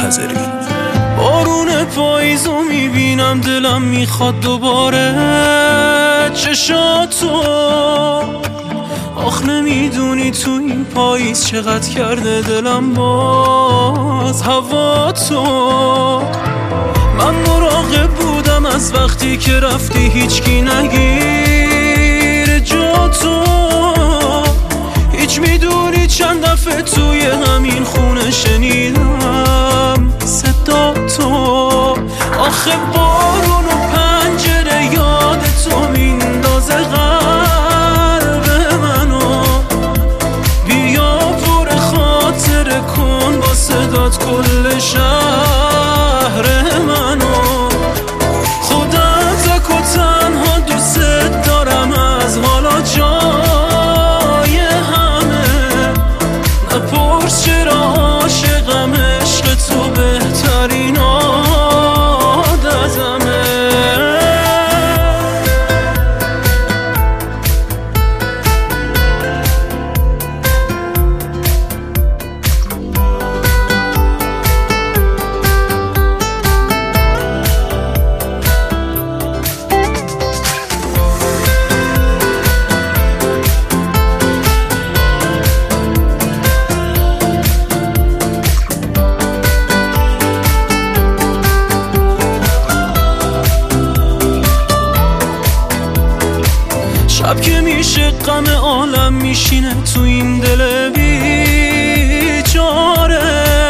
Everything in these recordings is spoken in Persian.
منتظری. بارون پاییزو میبینم دلم میخواد دوباره چشاتو. آخ نمیدونی تو این پاییز چقدر کرده دلم باز هوا تو. من مراقب بودم از وقتی که رفتی هیچکی نگیر جا تو. هیچ میدونی چند دفعه توی همین خونه شنیدم صدا تو. آخه بارون و پنجره یاد تو میندازه قلب منو. بیا پر خاطره کن با صدات کل شهر منو. خودم تک و تنها دوست دارم از حالا جای همه. نپرس چرا عاشقم، عشق تو بهترین عادتمه. شب که میشه غم عالم میشینه تو این دل بیچاره.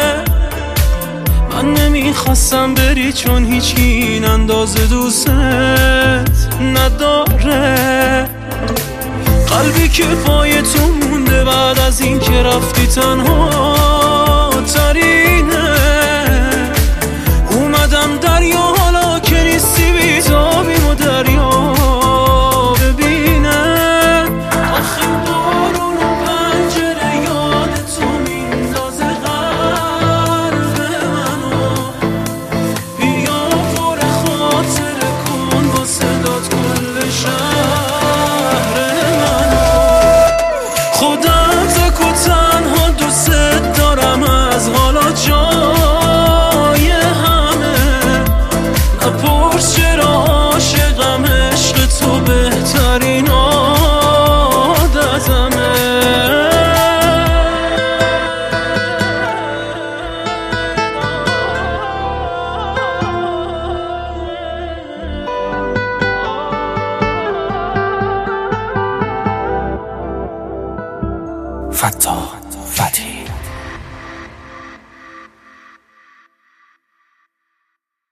من نمیخواستم بری چون هیچکی این اندازه دوست نداره. قلبی که پای تو مونده بعد از این که رفتی تنها ترینه. اومدم دریا حالا که نیستی بیتابیم و دریا جای همه. نپرس چرا عاشقم، عشق تو بهترین عادتمه. فتاح فتحی.